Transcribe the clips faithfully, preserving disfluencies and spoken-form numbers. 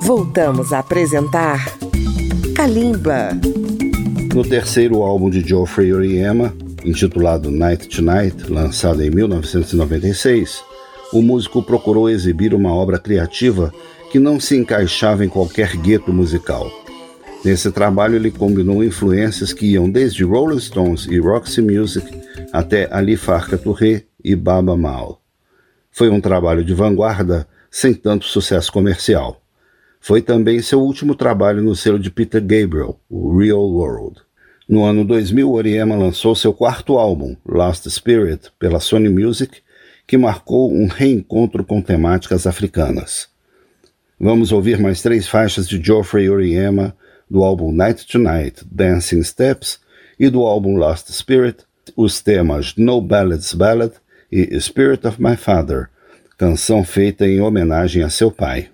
Voltamos a apresentar Kalimba. No terceiro álbum de Geoffrey Oryema, intitulado Night to Night, lançado em mil novecentos e noventa e seis, o músico procurou exibir uma obra criativa que não se encaixava em qualquer gueto musical. Nesse trabalho ele combinou influências que iam desde Rolling Stones e Roxy Music até Ali Farka Touré e Baaba Maal. Foi um trabalho de vanguarda sem tanto sucesso comercial. Foi também seu último trabalho no selo de Peter Gabriel, o Real World. No ano dois mil, Oryema lançou seu quarto álbum, Lost Spirit, pela Sony Music, que marcou um reencontro com temáticas africanas. Vamos ouvir mais três faixas de Geoffrey Oryema, do álbum Night to Night, Dancing Steps, e do álbum Lost Spirit, os temas No Ballads Ballad e Spirit of My Father, canção feita em homenagem a seu pai.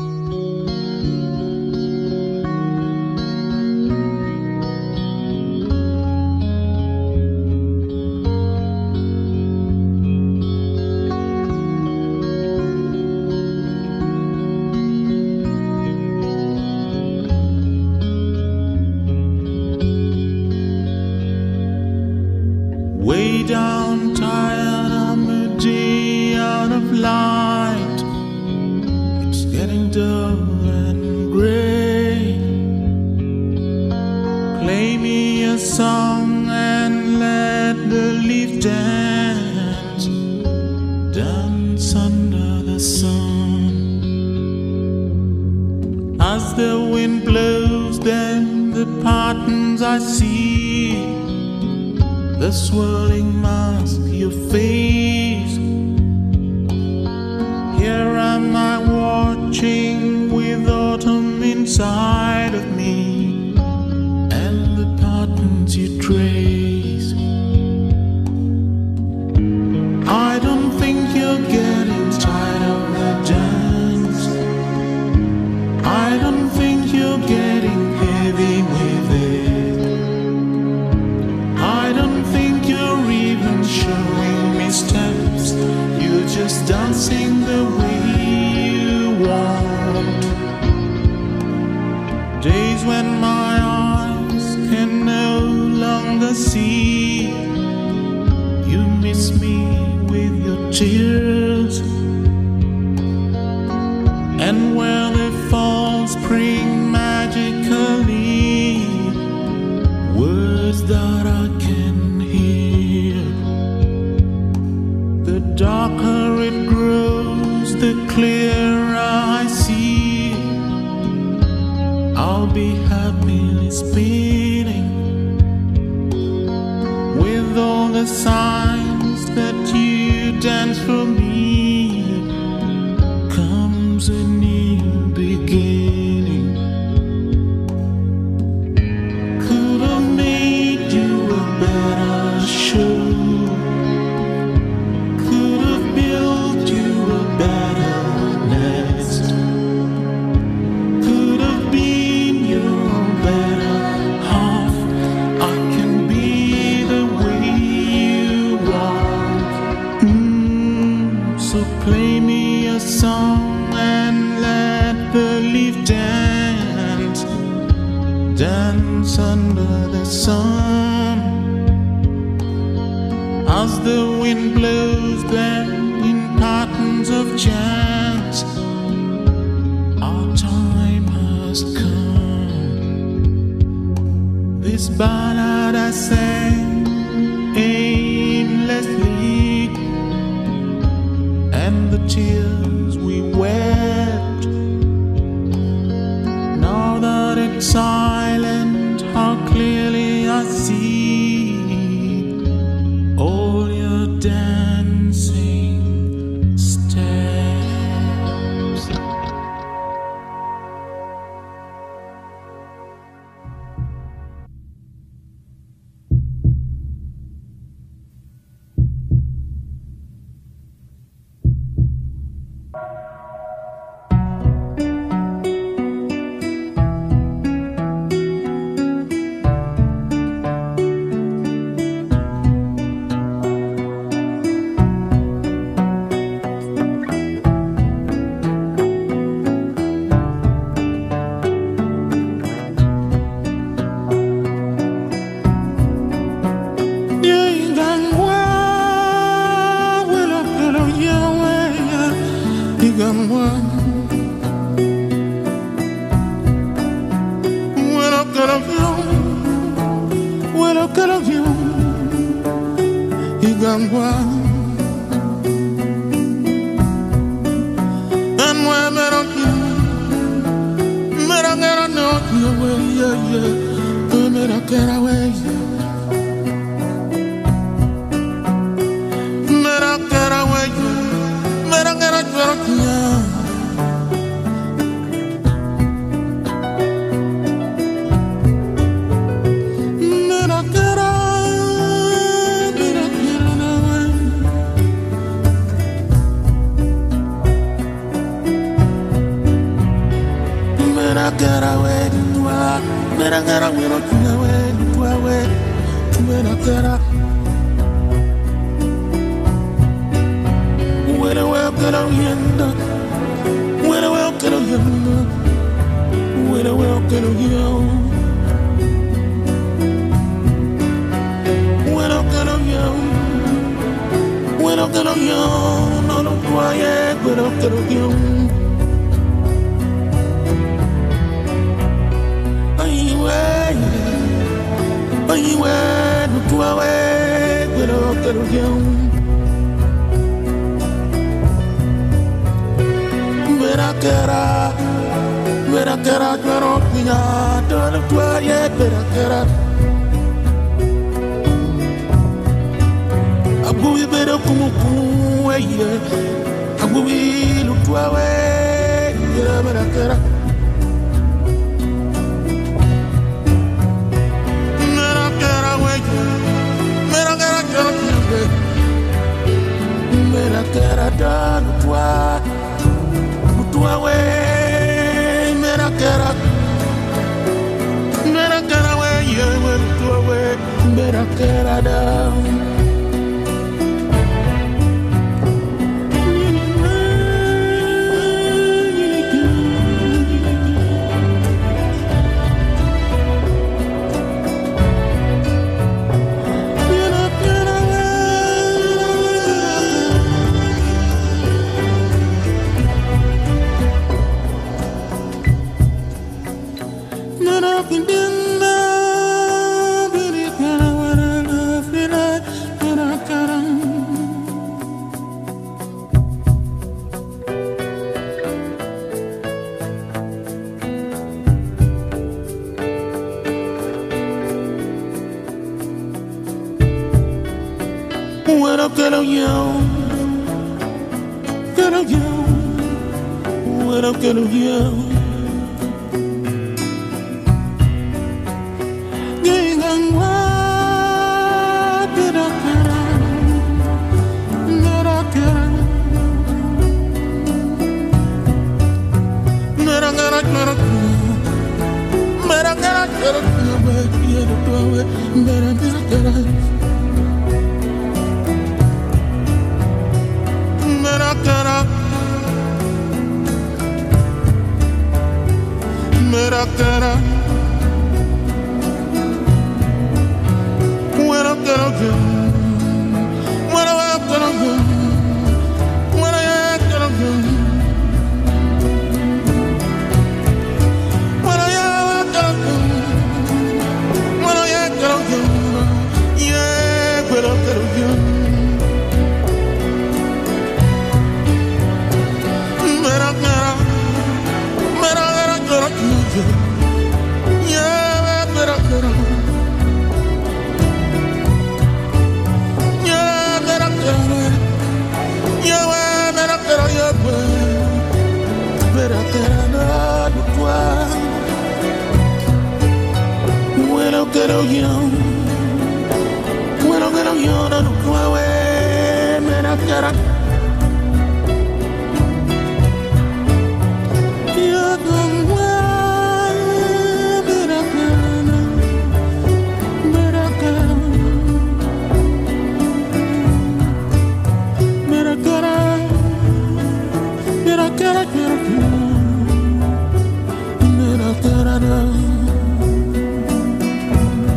Way down, tired, I'm a day out of light. It's getting dull and gray. Play me a song and let the leaf dance, dance under the sun. As the wind blows, then the patterns I see, the swirling mask, your face. Here am I watching with autumn inside of me, and the patterns you trace. I don't think you're getting tired of the dance. I don't think you're getting heavy with it. Showing me steps, you're just dancing the way you want. Days when my eyes can no longer see, you miss me with your tears. And where they fall spring magically, words that I can hear. The darker it grows, the clearer I see. I'll be happily spinning with all the signs that you dance for me. Comes a new beginning. Could have made you a better show. Dance under the sun. As the wind blows them in patterns of chance, our time has come. This ballad I sang aimlessly, and the tears we wept. Now that it's silent, how clearly I see all your dancing steps. Igamwa. When I get of you, when I get of you, Igamwa. And when I don't you, when I get on your way, yeah, yeah, when I get away.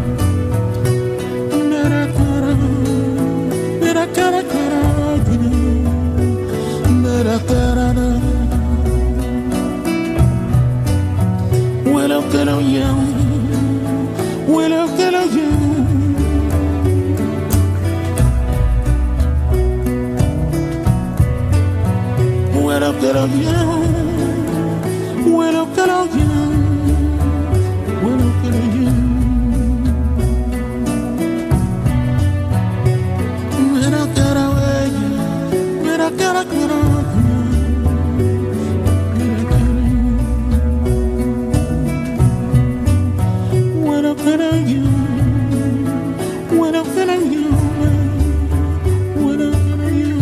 Mira cara, cara, quiero yo, bueno quiero yo. Bueno quiero yo, bueno quiero yo, bueno quiero yo. Mira quiero ella, mira quiero quiero. What are you? What are you? What are you?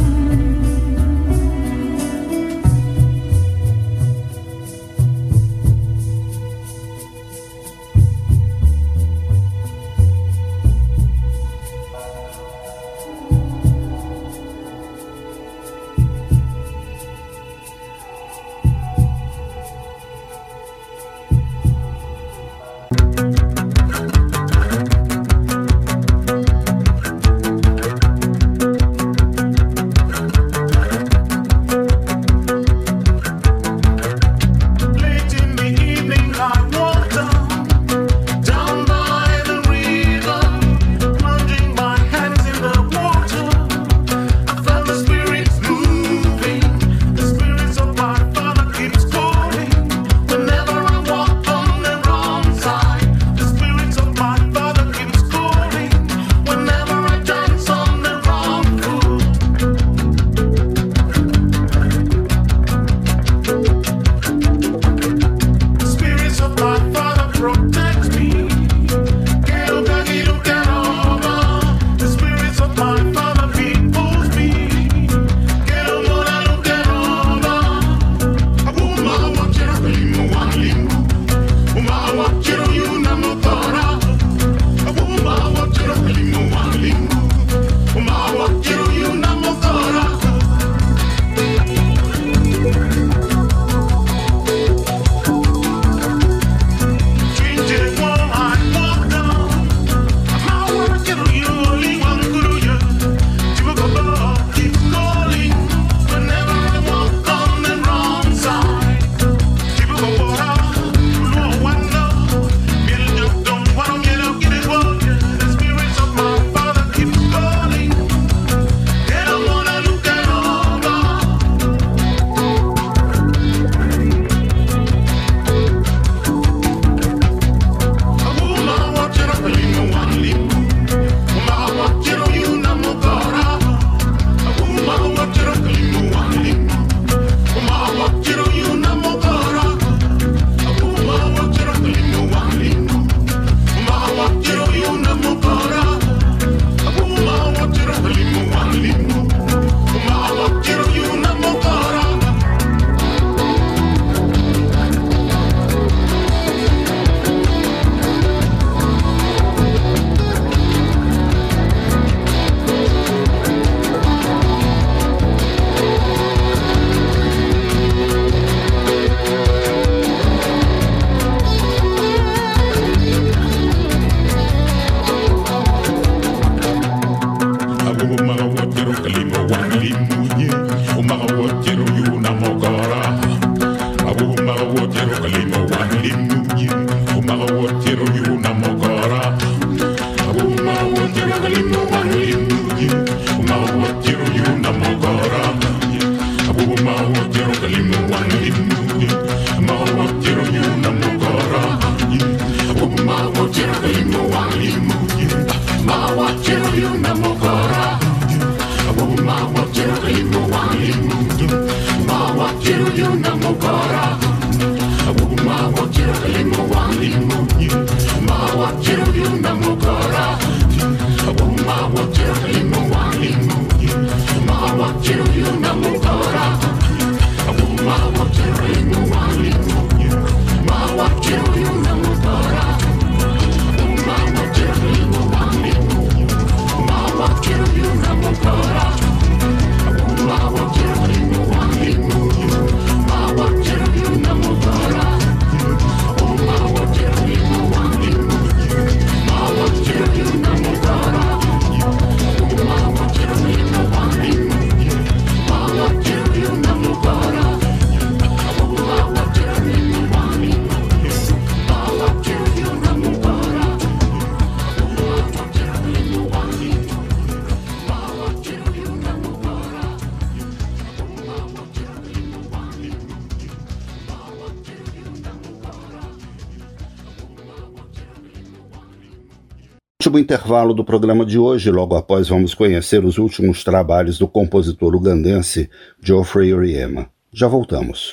Último intervalo do programa de hoje, logo após vamos conhecer os últimos trabalhos do compositor ugandense Geoffrey Oryema. Já voltamos.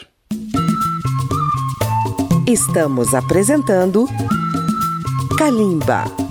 Estamos apresentando Kalimba.